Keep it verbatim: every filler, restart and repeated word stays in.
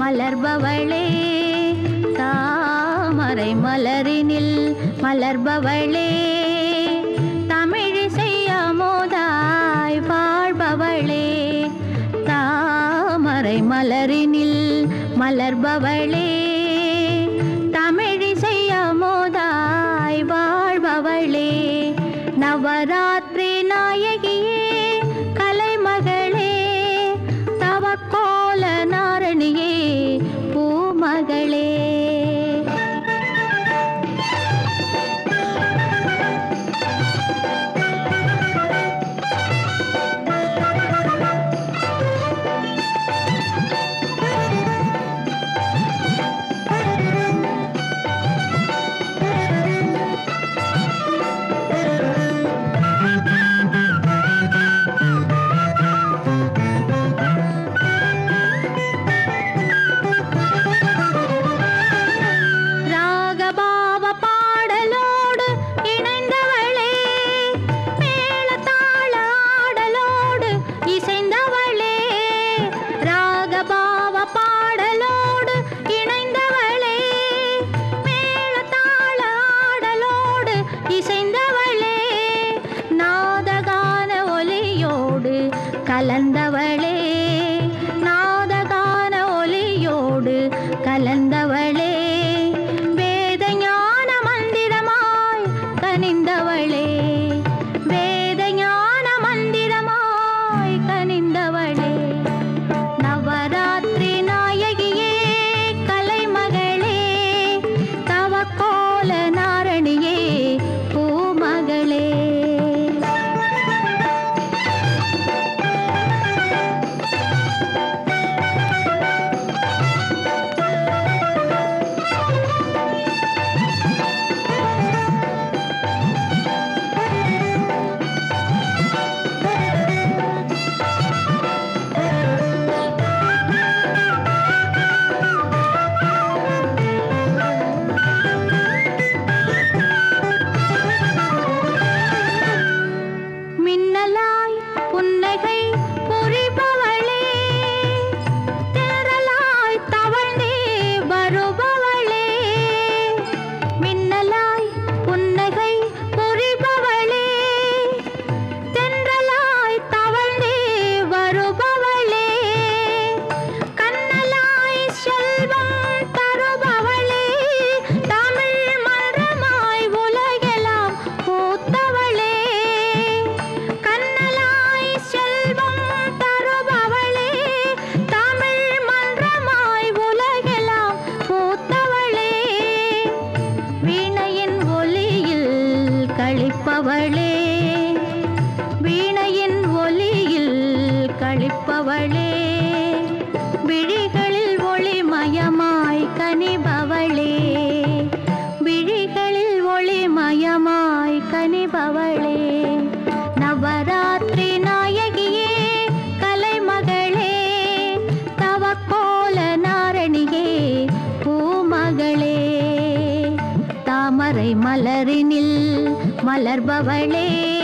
மலர்பவளே தாமரை மலரினில் மலர்பவளே தமிழிசை அமுதாய் வாழ்பவளே தாமரை மலரினில் மலர்பவளே தமிழிசை அமுதாய் வாழ்பவளே நவராத்திரி நாயகியே கலைமகளே தவக்கோல நாரணியே பூமகளே கலந்தவளே நாதகான ஒலியோடு கலந்தவளே வேத ஞான மந்திரமாய் கனிந்தவளே வேத ஞான மந்திரமாய் கனிந்தவளே நவராத்திரி நாயகியே கலைமகளே தவக்கோல நாரணியே பூமகளே கழிப்பவளே வீணையின் ஒலியில் கழிப்பவளே விழிகளில் ஒளிமயமாய் கனிபவளே விழிகளில் ஒளிமயமாய் கனிபவளே நவராத்திரி நாயகியே கலைமகளே தவக்கோல நாரணியே பூமகளே தாமரை மலரினில் மலர்பவளே